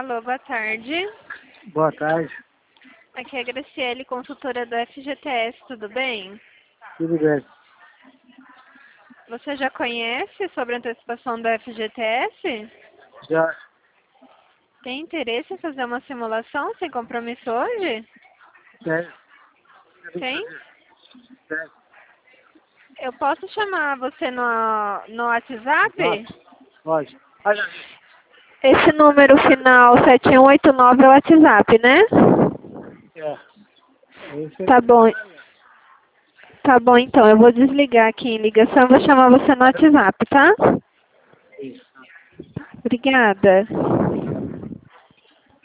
Alô, boa tarde. Boa tarde, Aqui é a Graciele, consultora do FGTS, tudo bem? tudo bem? Você já conhece sobre a antecipação do FGTS? Já Tem interesse em fazer uma simulação sem compromisso hoje? tenho. Tem? Tenho. Eu posso chamar você no WhatsApp? Pode. Olha, Esse número final 7189 é o WhatsApp, né? é. Esse Tá bom. Tá bom, então. Eu vou desligar aqui em ligação e vou chamar você no WhatsApp, tá? é isso. Obrigada.